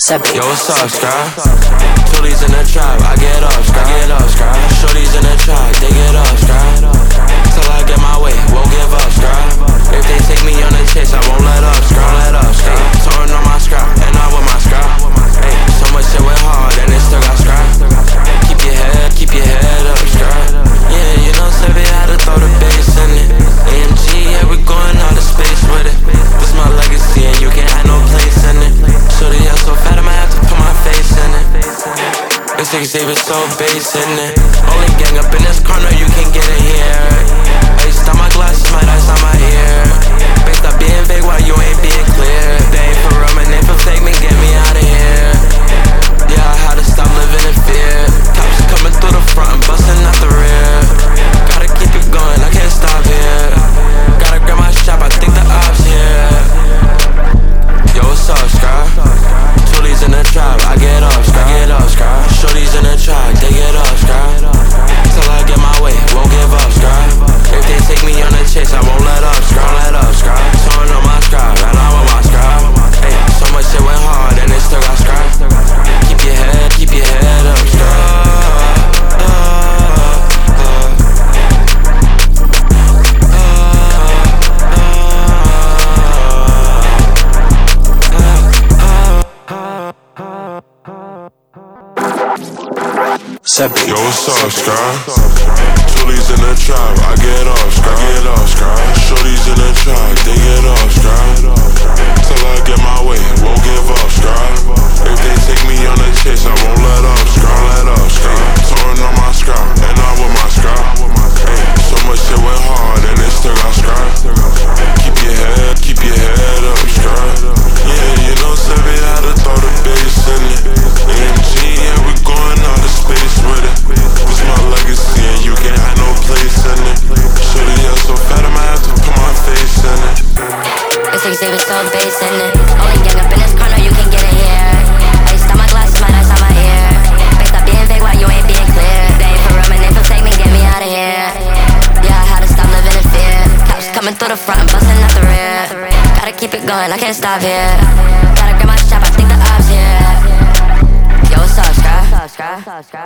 Yo, what's up, Sky? Toolies in the trap, I get up, Sky. Shorties in the trap, they get up, Sky. Till I get my way, won't give up, Sky. If they take me on the chase, I won't let up, Sky. Torn on my scrap, and I with my scrap. Hey, so much shit went hard, and it still got scrap. Keep your head up, Sky. Yeah, you know, Sebi had to throw the bass in it. AMG, yeah, we going out of space with it. This my legacy, and you can't have no place in it. Shorty, yeah, so fat, I might have to put my face in it. This nigga say it's so bass in it. Only gang up in this corner, you can get it here. Iced on my glasses, my ice on my ear. Based on being vague while you ain't being clear. They ain't for real, man, they for fake, man, get me out of here. Yeah, I had to stop living in fear. Cops coming through the front and busting out the rear. Gotta keep it going, I can't stop here. Gotta grab my shop, I think the ops here. Yo, what's up, Sky? Toolies in the trap, I get up, Sky. Shorties in the trap, they get up, Sky. Till I get my way, won't give up, Sky. If they take me on the chase, I won't let up, Sky. Torn on my scrap, and I want my scrap. Hey, so much shit went hard, and it still got scrap. Keep your head up, Sky. Yo, what's up, Sky? Toolies in the trap, I get up, Sky. Shorties in the trap, they get up, Sky. Till I get my way, won't give up, Sky. If they take me on the chase, I won't let up, Sky. Torn on my scrap, and I with my scrap. Hey, so much shit went hard, and it still got scrap. Keep your head up, Sky. Yeah, you know, Sebi had to throw the bass in it. AMG, yeah, we going out of space with it. This my legacy, and you can't have no place in it. Shorty, yeah, so fat, I might have to put my face in it. This nigga say it's so bass in it. Only gang up in this corner, you can get it here. Iced on my glasses, my ice on my ear. Based on being vague while you ain't being clear. They ain't for real, man, they for fake, man, get me out of here. Yeah, I had to stop living in fear. Cops coming through the front and busting out the rear. Gotta keep it going, I can't stop here. Gotta grab my shop, I think the ops here. Yo, what's up, Sky?